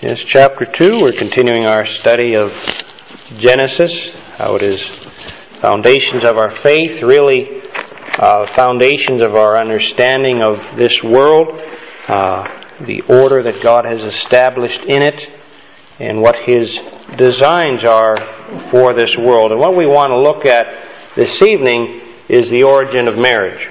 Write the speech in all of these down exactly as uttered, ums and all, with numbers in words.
Yes, chapter two, we're continuing our study of Genesis, how it is foundations of our faith, really uh, foundations of our understanding of this world, uh, the order that God has established in it, and what His designs are for this world. And what we want to look at this evening is the origin of marriage.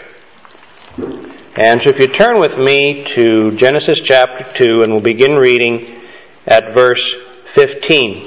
And so if you turn with me to Genesis chapter two, and we'll begin reading at verse fifteen.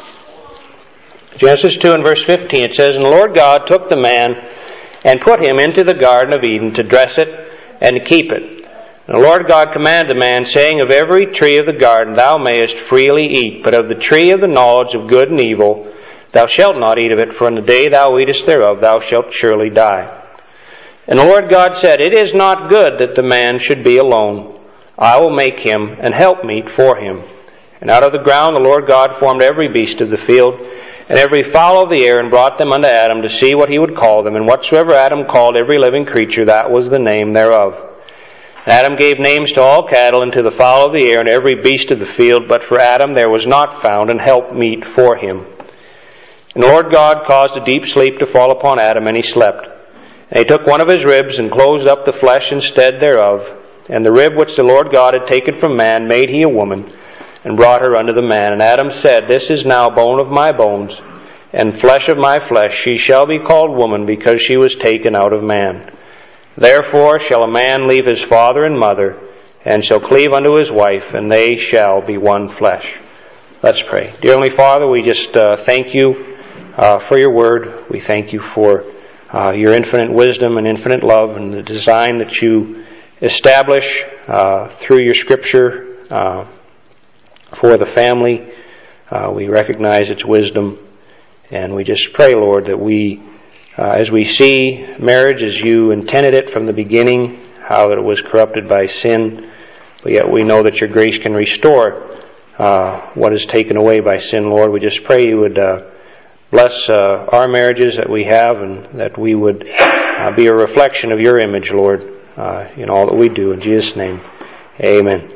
Genesis two and verse fifteen, it says, "And the Lord God took the man and put him into the Garden of Eden to dress it and to keep it. And the Lord God commanded the man, saying, Of every tree of the garden thou mayest freely eat, but of the tree of the knowledge of good and evil thou shalt not eat of it, for in the day thou eatest thereof thou shalt surely die. And the Lord God said, It is not good that the man should be alone. I will make him an helpmeet for him. And out of the ground the Lord God formed every beast of the field, and every fowl of the air, and brought them unto Adam to see what he would call them. And whatsoever Adam called every living creature, that was the name thereof. And Adam gave names to all cattle, and to the fowl of the air, and every beast of the field. But for Adam there was not found an helpmeet for him. And the Lord God caused a deep sleep to fall upon Adam, and he slept. And he took one of his ribs, and closed up the flesh instead thereof. And the rib which the Lord God had taken from man made he a woman, and brought her unto the man. And Adam said, This is now bone of my bones, and flesh of my flesh. She shall be called woman, because she was taken out of man. Therefore shall a man leave his father and mother, and shall cleave unto his wife, and they shall be one flesh." Let's pray. Dear Heavenly Father, we just uh, thank you uh, for your word. We thank you for uh, your infinite wisdom and infinite love, and the design that you establish uh, through your Scripture uh, for the family. Uh, we recognize its wisdom, and we just pray, Lord, that we, uh, as we see marriage as you intended it from the beginning, how that it was corrupted by sin, but yet we know that your grace can restore uh, what is taken away by sin, Lord. We just pray you would uh, bless uh, our marriages that we have, and that we would uh, be a reflection of your image, Lord, uh, in all that we do. In Jesus' name, amen.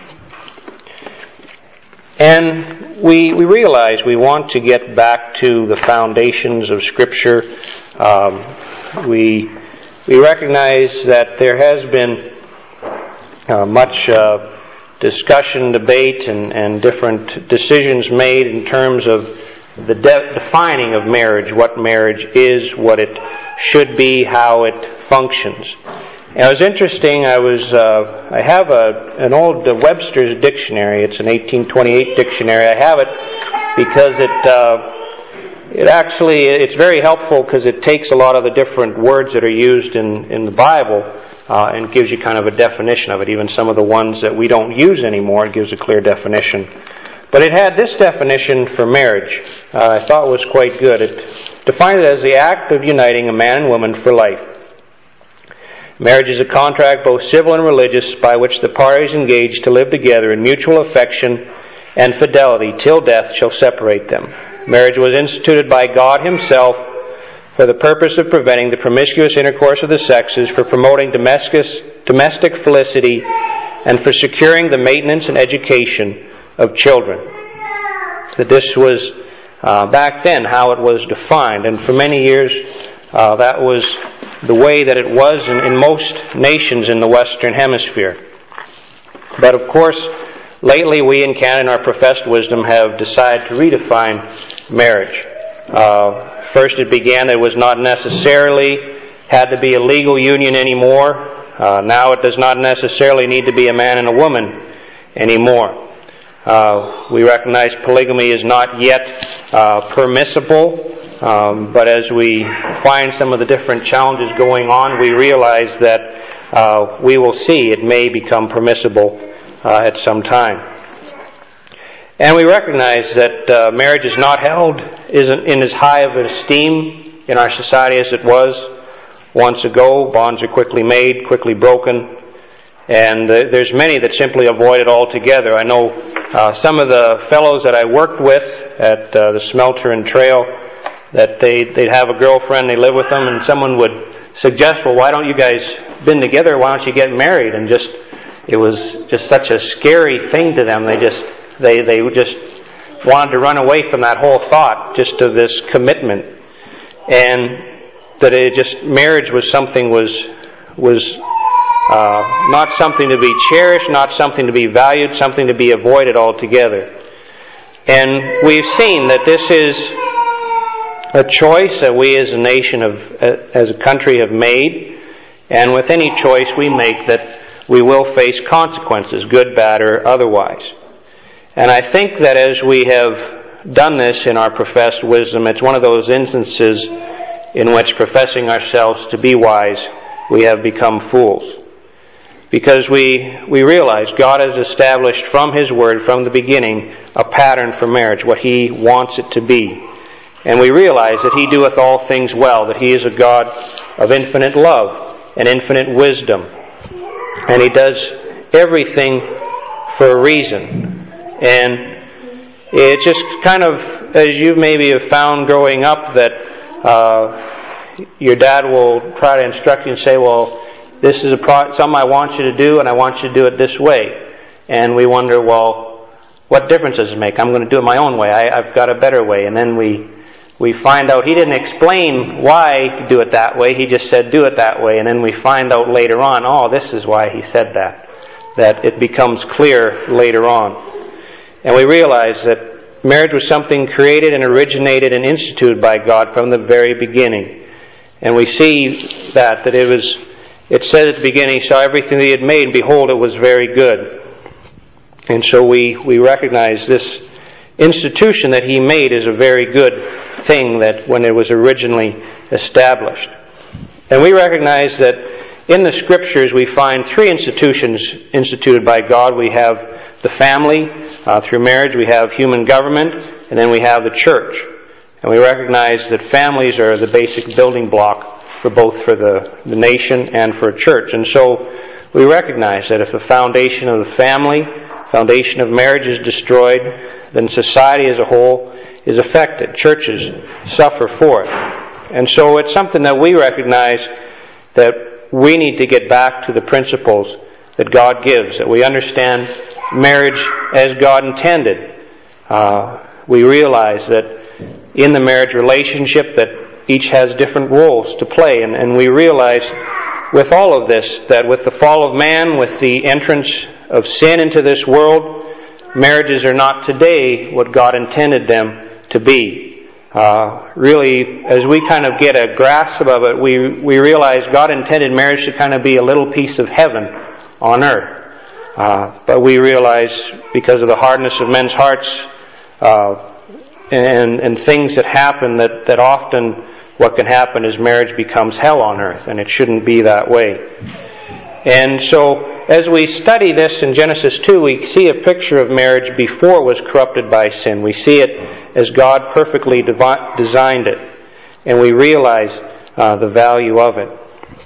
And we we realize we want to get back to the foundations of Scripture. Um, we we recognize that there has been uh, much uh, discussion, debate, and, and different decisions made in terms of the de- defining of marriage, what marriage is, what it should be, how it functions. And it was interesting. I was uh, I have a an old uh, Webster's dictionary. It's an eighteen twenty-eight dictionary. I have it because it uh, it actually it's very helpful, because it takes a lot of the different words that are used in in the Bible uh, and gives you kind of a definition of it. Even some of the ones that we don't use anymore, it gives a clear definition. But it had this definition for marriage. Uh, I thought it was quite good. It defined it as the act of uniting a man and woman for life. Marriage is a contract, both civil and religious, by which the parties engage to live together in mutual affection and fidelity till death shall separate them. Marriage was instituted by God Himself for the purpose of preventing the promiscuous intercourse of the sexes, for promoting domestic, domestic felicity, and for securing the maintenance and education of children. That this was uh, back then how it was defined, and for many years uh, that was the way that it was in, in most nations in the Western Hemisphere. But of course, lately we in Canada, in our professed wisdom, have decided to redefine marriage. Uh, first it began that it was not necessarily had to be a legal union anymore. Uh, now it does not necessarily need to be a man and a woman anymore. Uh, we recognize polygamy is not yet uh, permissible. Um, but as we find some of the different challenges going on, we realize that uh, we will see it may become permissible uh, at some time. And we recognize that uh, marriage is not held isn't in as high of an esteem in our society as it was once ago. Bonds are quickly made, quickly broken, and uh, there's many that simply avoid it altogether. I know uh, some of the fellows that I worked with at uh, the Smelter and Trail, that they, they'd have a girlfriend, they live with them, and someone would suggest, well, why don't you guys been together, why don't you get married? And just, it was just such a scary thing to them. They just, They they just wanted to run away from that whole thought, just of this commitment, and that it just marriage was something was was uh, not something to be cherished, not something to be valued, something to be avoided altogether. And we've seen that this is a choice that we as a nation, of, as a country, have made, and with any choice we make, that we will face consequences, good, bad, or otherwise. And I think that as we have done this in our professed wisdom, it's one of those instances in which, professing ourselves to be wise, we have become fools. Because we we realize God has established from His Word, from the beginning, a pattern for marriage, what He wants it to be. And we realize that He doeth all things well, that He is a God of infinite love and infinite wisdom. And He does everything for a reason. And it's just kind of, as you maybe have found growing up, that uh, your dad will try to instruct you and say, well, this is a pro- something I want you to do, and I want you to do it this way. And we wonder, well, what difference does it make? I'm going to do it my own way. I, I've got a better way. And then we we find out He didn't explain why to do it that way. He just said, do it that way. And then we find out later on, oh, this is why He said that. That it becomes clear later on. And we realize that marriage was something created and originated and instituted by God from the very beginning. And we see that, that it was... It said at the beginning, He saw everything that He had made, and behold, it was very good. And so we, we recognize this institution that He made is a very good thing, that when it was originally established. And we recognize that in the Scriptures we find three institutions instituted by God. We have the family, uh, through marriage, we have human government, and then we have the church. And we recognize that families are the basic building block for both for the, the nation and for a church. And so we recognize that if the foundation of the family, foundation of marriage is destroyed, then society as a whole is affected. Churches suffer for it. And so it's something that we recognize that we need to get back to the principles that God gives, that we understand marriage as God intended. Uh, we realize that in the marriage relationship that each has different roles to play, and, and we realize with all of this that with the fall of man, with the entrance of sin into this world, marriages are not today what God intended them to be. Uh, really, as we kind of get a grasp of it, we we realize God intended marriage to kind of be a little piece of heaven on earth. Uh, but we realize, because of the hardness of men's hearts uh, and and things that happen, that that often what can happen is marriage becomes hell on earth, and it shouldn't be that way. And so, as we study this in Genesis two, we see a picture of marriage before it was corrupted by sin. We see it as God perfectly devi- designed it, and we realize uh, the value of it.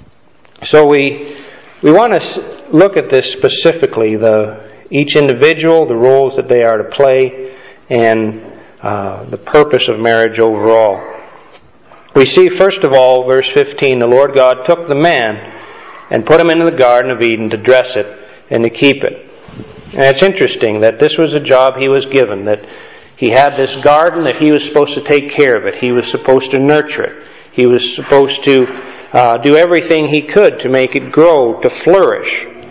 So we we want to look at this specifically, the each individual, the roles that they are to play, and uh, the purpose of marriage overall. We see, first of all, verse fifteen, the Lord God took the man and put him into the Garden of Eden to dress it and to keep it. And it's interesting that this was a job he was given, that he had this garden, that he was supposed to take care of it. He was supposed to nurture it. He was supposed to uh, do everything he could to make it grow, to flourish.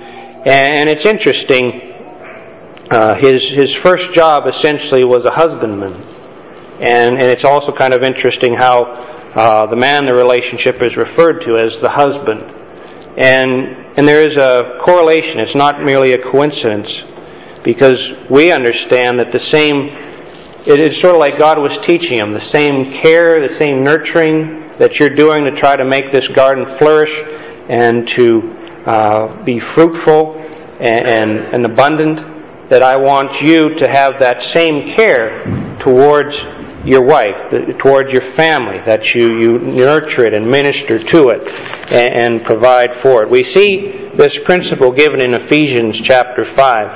And it's interesting, uh, his his first job essentially was a husbandman. And, and it's also kind of interesting how Uh, the man, the relationship is referred to as the husband. And and there is a correlation. It's not merely a coincidence, because we understand that the same, it is sort of like God was teaching him, the same care, the same nurturing that you're doing to try to make this garden flourish and to uh, be fruitful and, and, and abundant, that I want you to have that same care towards your wife, towards your family, that you, you nurture it and minister to it and, and provide for it. We see this principle given in Ephesians chapter five.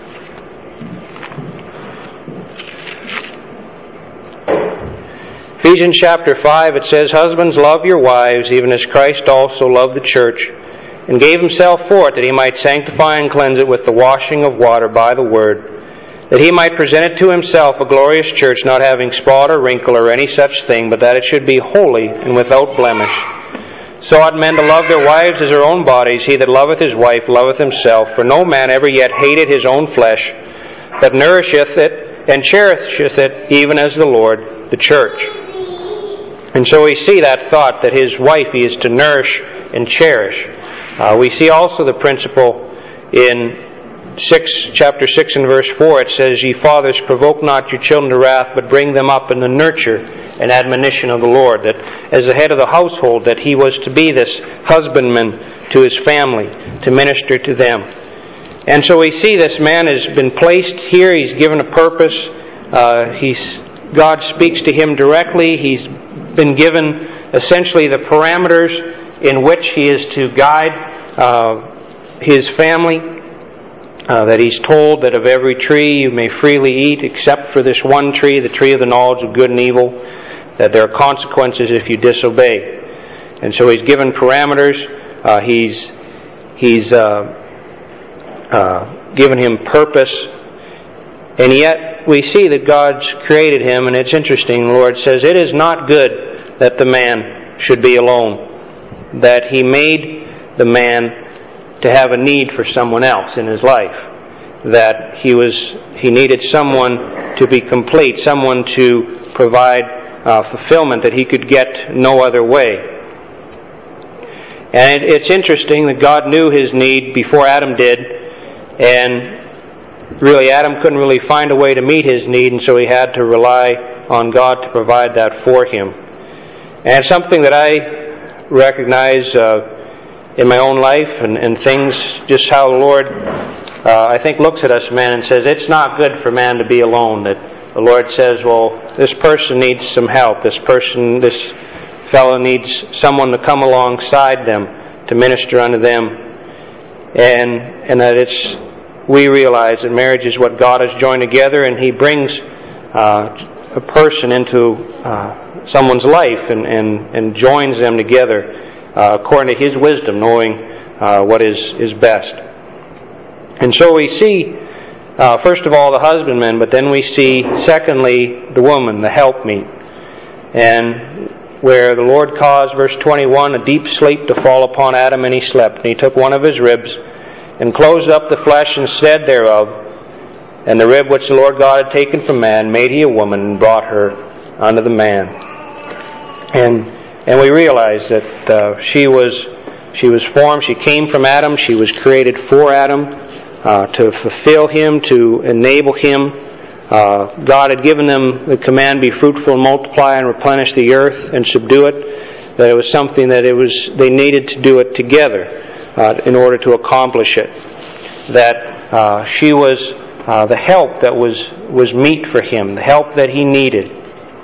Ephesians chapter five, it says, Husbands, love your wives, even as Christ also loved the church, and gave himself for it, that he might sanctify and cleanse it with the washing of water by the word, that He might present it to Himself a glorious church, not having spot or wrinkle or any such thing, but that it should be holy and without blemish. So ought men to love their wives as their own bodies. He that loveth his wife loveth himself. For no man ever yet hated his own flesh, but nourisheth it and cherisheth it, even as the Lord the church. And so we see that thought that his wife he is to nourish and cherish. Uh, we see also the principle in Six, chapter six and verse four, it says, Ye fathers, provoke not your children to wrath, but bring them up in the nurture and admonition of the Lord. That as the head of the household, that he was to be this husbandman to his family, to minister to them. And so we see this man has been placed here. He's given a purpose. Uh, he's God speaks to him directly. He's been given essentially the parameters in which he is to guide uh, his family. Uh, that he's told that of every tree you may freely eat except for this one tree, the tree of the knowledge of good and evil, that there are consequences if you disobey. And so he's given parameters. Uh, he's he's uh, uh, given him purpose. And yet we see that God's created him, and it's interesting. The Lord says, It is not good that the man should be alone. That He made the man to have a need for someone else in his life, that he was he needed someone to be complete, someone to provide uh, fulfillment that he could get no other way. And it, it's interesting that God knew his need before Adam did, and really Adam couldn't really find a way to meet his need, and so he had to rely on God to provide that for him. And it's something that I recognize uh, in my own life and, and things, just how the Lord, uh, I think, looks at us men and says, it's not good for man to be alone. That the Lord says, well, this person needs some help. This person, this fellow needs someone to come alongside them to minister unto them. And, and that it's, we realize that marriage is what God has joined together, and He brings uh, a person into uh, someone's life and, and, and joins them together Uh, according to His wisdom, knowing uh, what is, is best. And so we see, uh, first of all, the husbandman, but then we see, secondly, the woman, the helpmeet. And where the Lord caused, verse twenty-one, a deep sleep to fall upon Adam, and he slept. And He took one of his ribs, and closed up the flesh instead thereof. And the rib which the Lord God had taken from man, made He a woman, and brought her unto the man. And And we realize that uh, she was she was formed, she came from Adam, she was created for Adam, uh, to fulfill him, to enable him. Uh, God had given them the command, be fruitful and multiply and replenish the earth and subdue it. That it was something that it was they needed to do it together uh, in order to accomplish it. That uh, she was uh, the help that was, was meet for him, the help that he needed.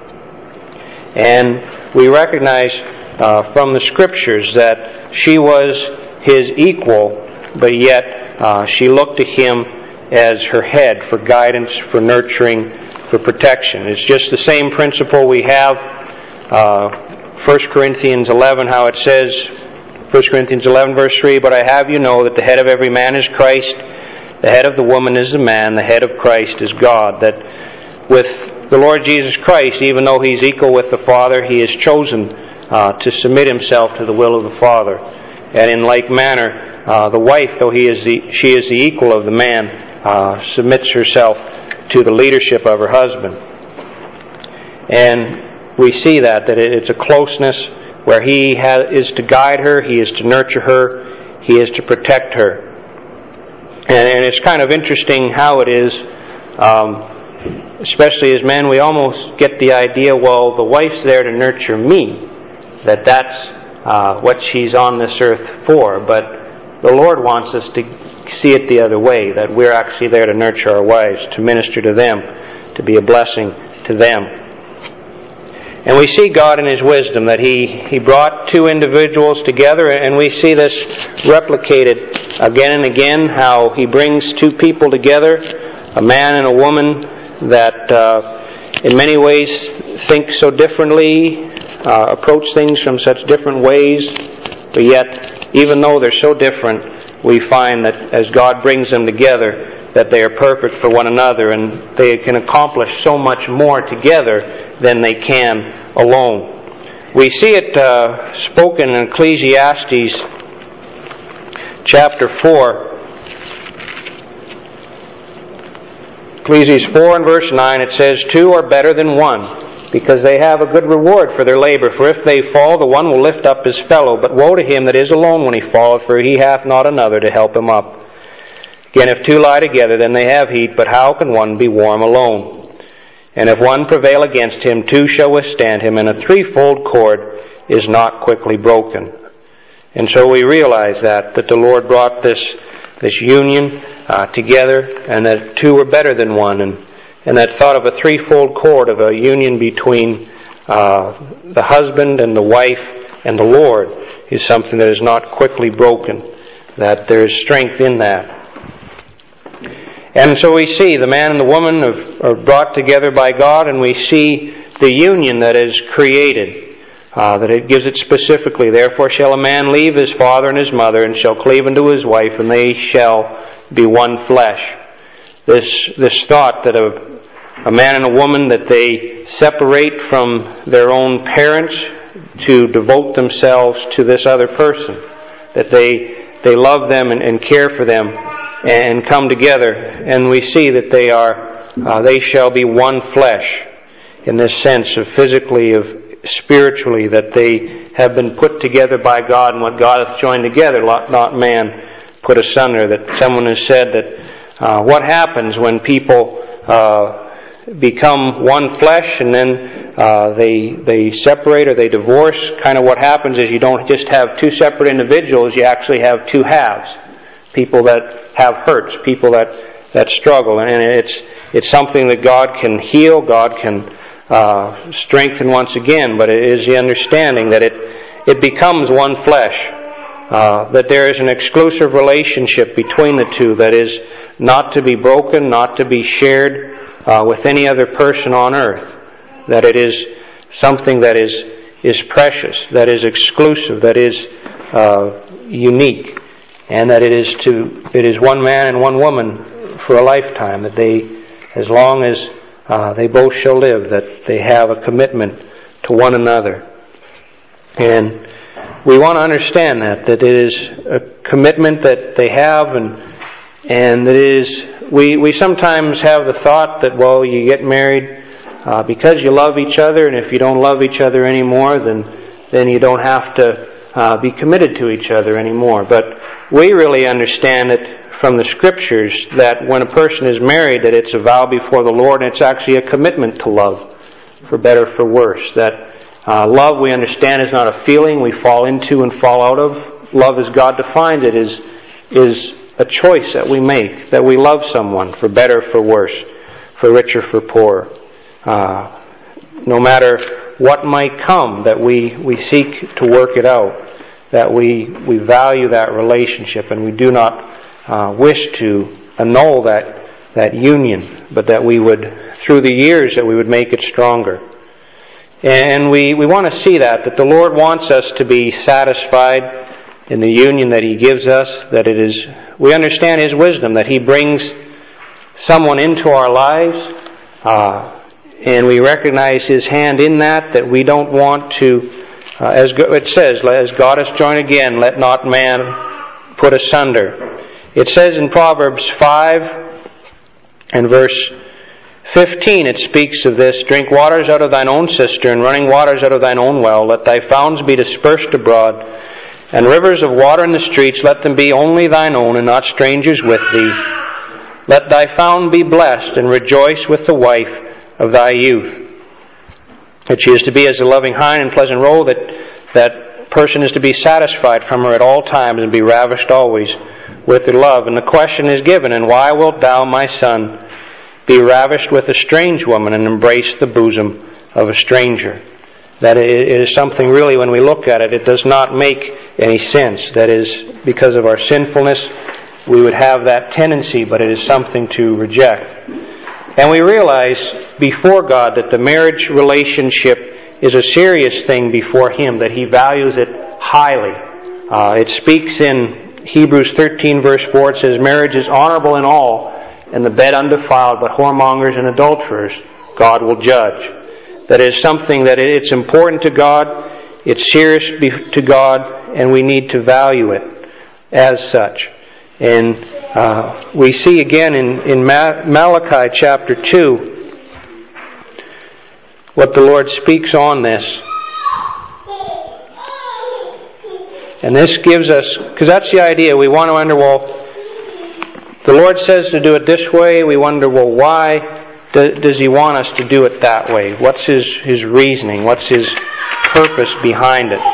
And we recognize uh, from the Scriptures that she was his equal, but yet uh, she looked to him as her head for guidance, for nurturing, for protection. It's just the same principle we have uh, First Corinthians eleven, how it says, First Corinthians eleven verse three, But I have you know that the head of every man is Christ, the head of the woman is the man, the head of Christ is God. That with the Lord Jesus Christ, even though He's equal with the Father, He has chosen uh, to submit Himself to the will of the Father. And in like manner, uh, the wife, though he is the, she is the equal of the man, uh, submits herself to the leadership of her husband. And we see that, that it's a closeness where he has, is to guide her, he is to nurture her, he is to protect her. And, and it's kind of interesting how it is, um, especially as men, we almost get the idea, well, the wife's there to nurture me, that that's uh, what she's on this earth for. But the Lord wants us to see it the other way, that we're actually there to nurture our wives, to minister to them, to be a blessing to them. And we see God in His wisdom, that He, he brought two individuals together, and we see this replicated again and again, how He brings two people together, a man and a woman, that uh, in many ways think so differently, uh, approach things from such different ways, but yet, even though they're so different, we find that as God brings them together, that they are perfect for one another, and they can accomplish so much more together than they can alone. We see it uh, spoken in Ecclesiastes chapter four. Ecclesiastes four and verse nine, it says, "Two are better than one, because they have a good reward for their labor. For if they fall, the one will lift up his fellow. But woe to him that is alone when he falleth, for he hath not another to help him up. Again, if two lie together, then they have heat, but how can one be warm alone? And if one prevail against him, two shall withstand him, and a threefold cord is not quickly broken." And so we realize that, that the Lord brought this, this union uh, together, and that two were better than one, and And that thought of a threefold cord, of a union between uh, the husband and the wife and the Lord, is something that is not quickly broken, that there is strength in that. And so we see the man and the woman are brought together by God, and we see the union that is created, uh, that it gives it specifically. "Therefore shall a man leave his father and his mother, and shall cleave unto his wife, and they shall be one flesh." This this thought that a A man and a woman, that they separate from their own parents to devote themselves to this other person, that they they love them and, and care for them and come together, and we see that they are uh, they shall be one flesh, in this sense of physically, of spiritually, that they have been put together by God, and what God hath joined together, not man put asunder. That someone has said that uh, what happens when people uh, become one flesh, and then uh, they they separate or they divorce. Kind of what happens is you don't just have two separate individuals, you actually have two halves. People that have hurts, people that, that struggle. And it's it's something that God can heal, God can uh, strengthen once again, but it is the understanding that it, it becomes one flesh. Uh, that there is an exclusive relationship between the two that is not to be broken, not to be shared Uh, with any other person on earth, that it is something that is is precious, that is exclusive, that is uh, unique, and that it is to it is one man and one woman for a lifetime. That they, as long as uh, they both shall live, that they have a commitment to one another. And we want to understand that that it is a commitment that they have, and and it is. We we sometimes have the thought that, well, you get married uh, because you love each other, and if you don't love each other anymore, then then you don't have to uh, be committed to each other anymore. But we really understand it from the Scriptures that when a person is married, that it's a vow before the Lord, and it's actually a commitment to love, for better, for worse. That uh, love, we understand, is not a feeling we fall into and fall out of. Love, as God defines it, is is a choice that we make, that we love someone for better, for worse, for richer, for poorer. Uh, no matter what might come, that we, we seek to work it out, that we, we value that relationship, and we do not uh, wish to annul that, that union, but that we would, through the years, that we would make it stronger. And we, we want to see that, that the Lord wants us to be satisfied in the union that He gives us, that it is, we understand His wisdom, that He brings someone into our lives, uh, and we recognize His hand in that, that we don't want to, uh, as it says, as God has joined again, let not man put asunder. It says in Proverbs five and verse fifteen, it speaks of this: "Drink waters out of thine own cistern, running waters out of thine own well. Let thy fountains be dispersed abroad, and rivers of water in the streets, let them be only thine own, and not strangers with thee. Let thy fountain be blessed, and rejoice with the wife of thy youth." That she is to be as a loving hind and pleasant roe, that that person is to be satisfied from her at all times, and be ravished always with her love. And the question is given, "And why wilt thou, my son, be ravished with a strange woman, and embrace the bosom of a stranger?" That it is something really, when we look at it, it does not make any sense. That is, because of our sinfulness, we would have that tendency, but it is something to reject. And we realize before God that the marriage relationship is a serious thing before Him, that He values it highly. Uh, it speaks in Hebrews thirteen verse four, it says, "Marriage is honorable in all, and the bed undefiled, but whoremongers and adulterers God will judge. That is something that it's important to God, it's serious to God, and we need to value it as such. And uh, we see again in, in Malachi chapter two what the Lord speaks on this. And this gives us, because that's the idea, we want to wonder, well, the Lord says to do it this way, we wonder, well, why does He want us to do it that way? What's His, His reasoning? What's His purpose behind it?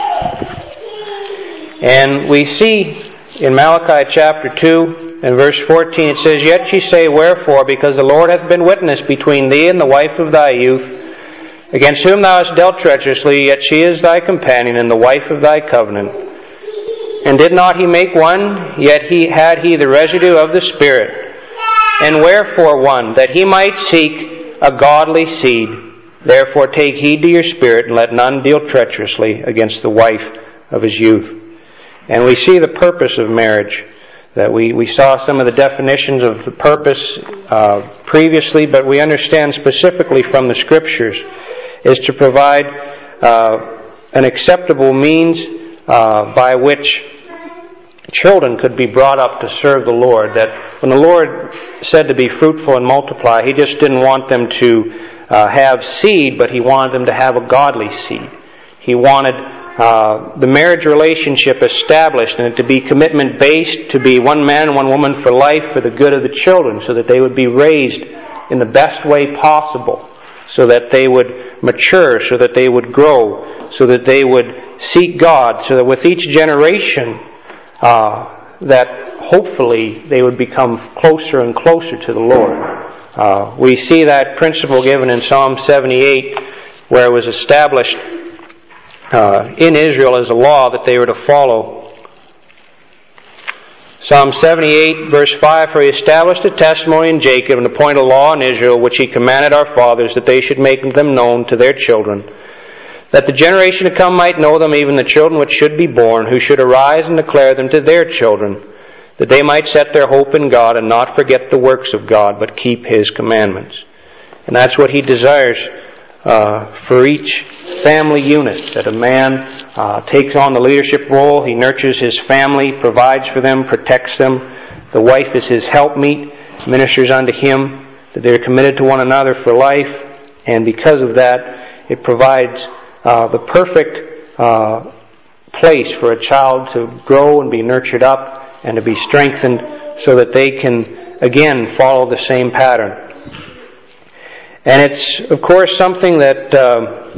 And we see in Malachi chapter two and verse fourteen, it says, Yet ye say, Wherefore? Because the Lord hath been witness between thee and the wife of thy youth, against whom thou hast dealt treacherously, yet she is thy companion and the wife of thy covenant. And did not He make one, yet he had He the residue of the Spirit. And wherefore one? That He might seek a godly seed. Therefore take heed to your spirit, and let none deal treacherously against the wife of his youth. And we see the purpose of marriage. That we, we saw some of the definitions of the purpose uh, previously, but we understand specifically from the Scriptures is to provide uh, an acceptable means uh, by which children could be brought up to serve the Lord. That when the Lord said to be fruitful and multiply, He just didn't want them to uh, have seed, but He wanted them to have a godly seed. He wanted uh, the marriage relationship established and it to be commitment based, to be one man and one woman for life for the good of the children, so that they would be raised in the best way possible, so that they would mature, so that they would grow, so that they would seek God, so that with each generation Uh, that hopefully they would become closer and closer to the Lord. Uh, we see that principle given in Psalm seventy-eight, where it was established uh, in Israel as a law that they were to follow. Psalm seventy-eight, verse five, For He established a testimony in Jacob and appointed a law in Israel, which He commanded our fathers, that they should make them known to their children, that the generation to come might know them, even the children which should be born, who should arise and declare them to their children, that they might set their hope in God and not forget the works of God, but keep His commandments. And that's what He desires uh, for each family unit, that a man uh, takes on the leadership role, he nurtures his family, provides for them, protects them. The wife is his helpmeet, ministers unto him, that they're committed to one another for life, and because of that, it provides Uh, the perfect uh, place for a child to grow and be nurtured up and to be strengthened so that they can, again, follow the same pattern. And it's, of course, something that uh,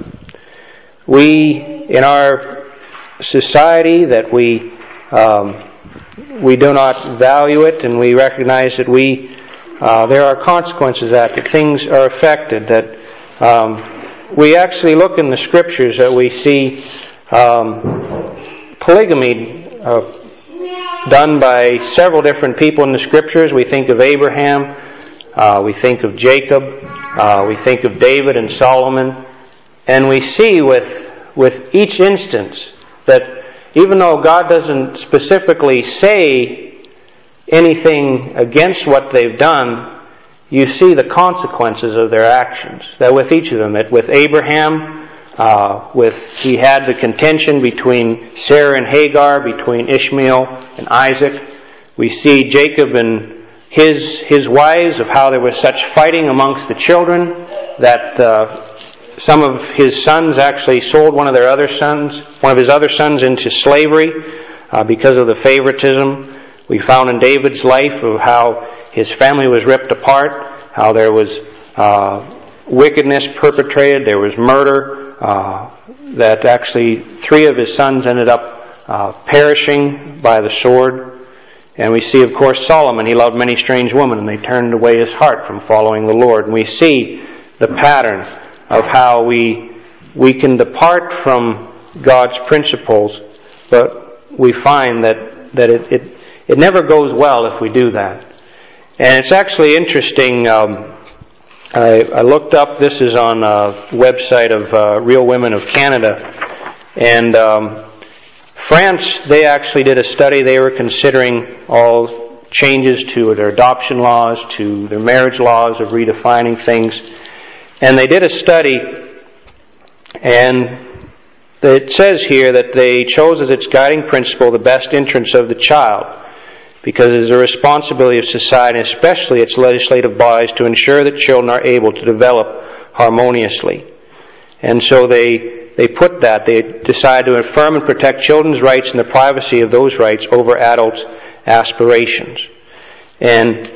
we, in our society, that we um, we do not value it, and we recognize that we uh, there are consequences that, that things are affected, that um, we actually look in the Scriptures that we see um, polygamy uh, done by several different people in the Scriptures. We think of Abraham, uh, we think of Jacob, uh, we think of David and Solomon, and we see with with each instance that even though God doesn't specifically say anything against what they've done, you see the consequences of their actions. That with each of them, that with Abraham, uh, with he had the contention between Sarah and Hagar, between Ishmael and Isaac. We see Jacob and his his wives, of how there was such fighting amongst the children that uh, some of his sons actually sold one of their other sons, one of his other sons, into slavery uh, because of the favoritism. We found in David's life of how his family was ripped apart, how there was uh, wickedness perpetrated, there was murder, uh, that actually three of his sons ended up uh, perishing by the sword. And we see, of course, Solomon. He loved many strange women, and they turned away his heart from following the Lord. And we see the pattern of how we we can depart from God's principles, but we find that, that it, it, it never goes well if we do that. And it's actually interesting, um, I, I looked up, this is on a website of uh, Real Women of Canada, and um, France, they actually did a study. They were considering all changes to their adoption laws, to their marriage laws, of redefining things. And they did a study, and it says here that they chose as its guiding principle the best interests of the child, because it is a responsibility of society, especially its legislative bodies, to ensure that children are able to develop harmoniously. And so they they put that, they decided to affirm and protect children's rights and the privacy of those rights over adults' aspirations. And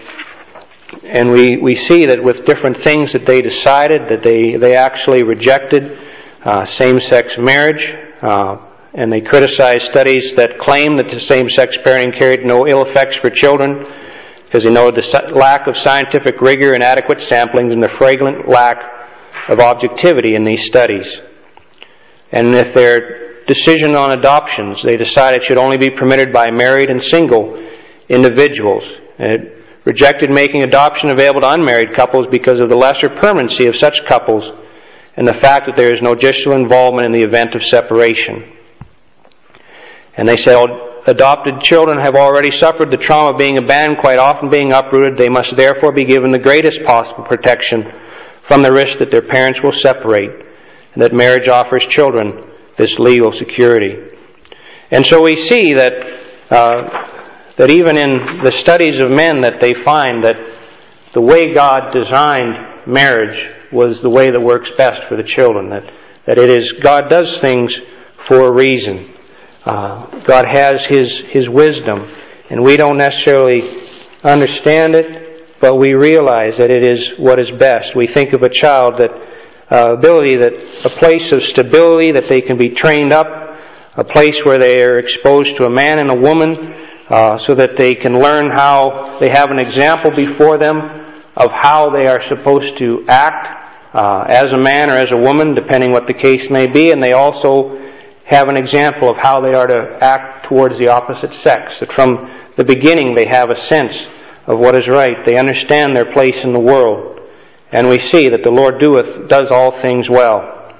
and we, we see that with different things that they decided, that they, they actually rejected uh, same-sex marriage, uh, and they criticized studies that claim that the same-sex parenting carried no ill effects for children, because they noted the lack of scientific rigor, inadequate samplings, and the flagrant lack of objectivity in these studies. And if their decision on adoptions, they decided it should only be permitted by married and single individuals. And it rejected making adoption available to unmarried couples because of the lesser permanency of such couples and the fact that there is no judicial involvement in the event of separation. And they say, oh, adopted children have already suffered the trauma of being abandoned, quite often being uprooted. They must therefore be given the greatest possible protection from the risk that their parents will separate, and that marriage offers children this legal security. And so we see that uh, that even in the studies of men, that they find that the way God designed marriage was the way that works best for the children. That that it is, God does things for a reason. Uh, God has His His wisdom, and we don't necessarily understand it, but we realize that it is what is best. We think of a child that uh, ability that a place of stability, that they can be trained up, a place where they are exposed to a man and a woman, uh, so that they can learn how they have an example before them of how they are supposed to act uh, as a man or as a woman, depending what the case may be, and they also have an example of how they are to act towards the opposite sex. That from the beginning they have a sense of what is right. They understand their place in the world. And we see that the Lord doeth, does all things well.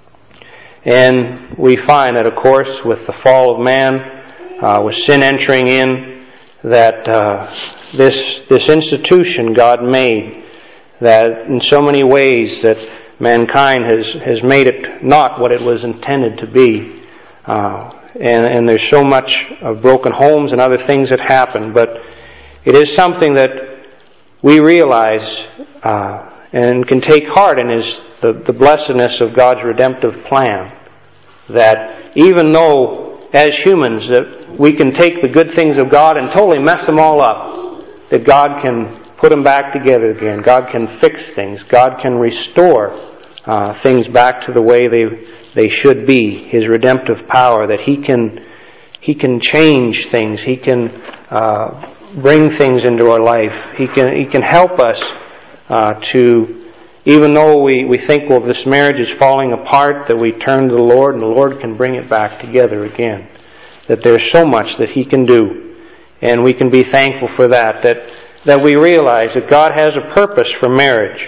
And we find that, of course, with the fall of man, uh, with sin entering in, that uh, this this institution God made, that in so many ways that mankind has, has made it not what it was intended to be. Uh, and, and there's so much of broken homes and other things that happen, but it is something that we realize uh, and can take heart in, is the, the blessedness of God's redemptive plan. That even though, as humans, that we can take the good things of God and totally mess them all up, that God can put them back together again. God can fix things. God can restore uh, things back to the way they they should be. His redemptive power, that He can He can change things. He can uh, bring things into our life. He can He can help us uh, to, even though we, we think, well, this marriage is falling apart, that we turn to the Lord and the Lord can bring it back together again. That there's so much that He can do. And we can be thankful for that. That that we realize that God has a purpose for marriage.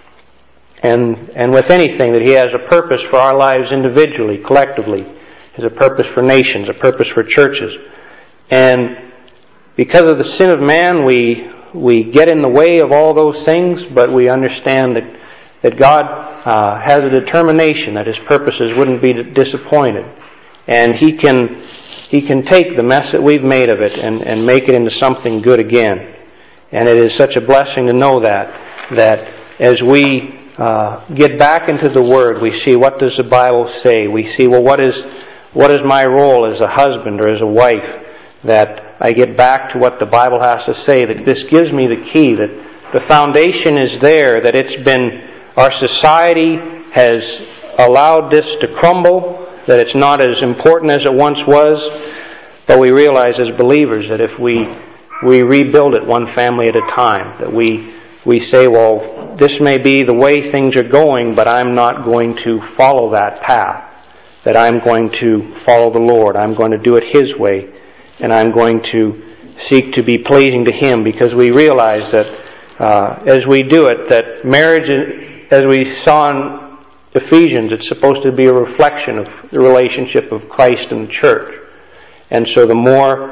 And and with anything, that He has a purpose for our lives individually, collectively. He has a purpose for nations, a purpose for churches. And because of the sin of man, we we get in the way of all those things, but we understand that, that God uh, has a determination that His purposes wouldn't be disappointed. And He can He can take the mess that we've made of it and, and make it into something good again. And it is such a blessing to know that, that as we uh, get back into the Word, we see, what does the Bible say? We see, well, what is what is my role as a husband or as a wife? That I get back to what the Bible has to say, that this gives me the key, that the foundation is there, that it's been, our society has allowed this to crumble, that it's not as important as it once was, but we realize as believers that if we we rebuild it one family at a time, that we we say, well, this may be the way things are going, but I'm not going to follow that path, that I'm going to follow the Lord, I'm going to do it His way, and I'm going to seek to be pleasing to Him, because we realize that uh, as we do it, that marriage, as we saw in Ephesians, it's supposed to be a reflection of the relationship of Christ and the church. And so the more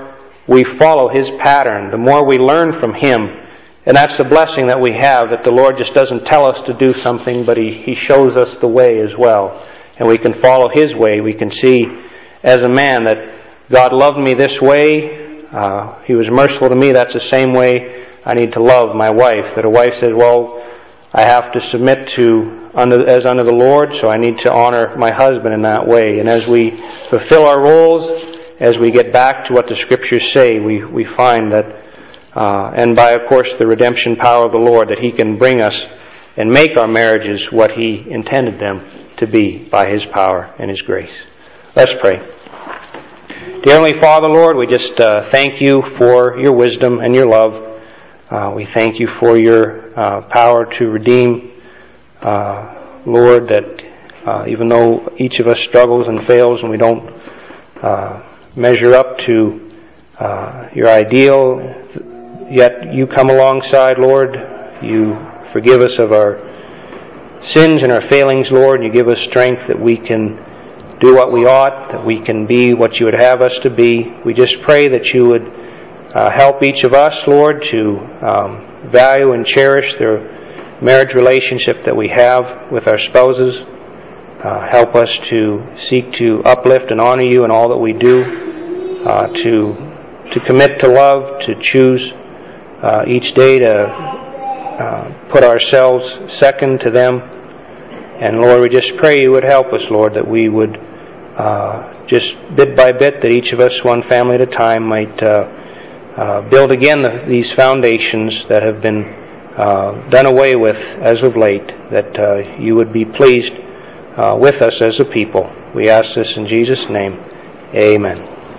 we follow His pattern, the more we learn from Him. And that's the blessing that we have, that the Lord just doesn't tell us to do something, but He, he shows us the way as well. And we can follow His way. We can see as a man that God loved me this way. Uh, he was merciful to me. That's the same way I need to love my wife. That a wife says, well, I have to submit to under, as under the Lord, so I need to honor my husband in that way. And as we fulfill our roles, as we get back to what the Scriptures say, we, we find that Uh, and by, of course, the redemption power of the Lord, that He can bring us and make our marriages what He intended them to be by His power and His grace. Let's pray. Dear Heavenly Father, Lord, we just uh, thank You for Your wisdom and Your love. Uh, we thank You for Your uh, power to redeem, uh, Lord, that uh, even though each of us struggles and fails and we don't uh, measure up to uh, Your ideal, yet You come alongside, Lord. You forgive us of our sins and our failings, Lord. You give us strength that we can do what we ought, that we can be what You would have us to be. We just pray that You would uh, help each of us, Lord, to um, value and cherish the marriage relationship that we have with our spouses. Uh, help us to seek to uplift and honor You in all that we do, uh, to to commit to love, to choose Uh, each day to uh, put ourselves second to them. And Lord, we just pray You would help us, Lord, that we would uh, just bit by bit, that each of us, one family at a time, might uh, uh, build again the, these foundations that have been uh, done away with as of late, that uh, You would be pleased uh, with us as a people. We ask this in Jesus' name. Amen.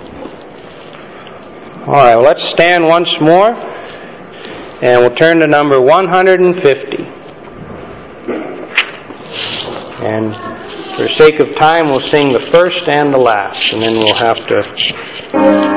All right, well, let's stand once more. And we'll turn to number one hundred fifty. And for sake of time, we'll sing the first and the last, and then we'll have to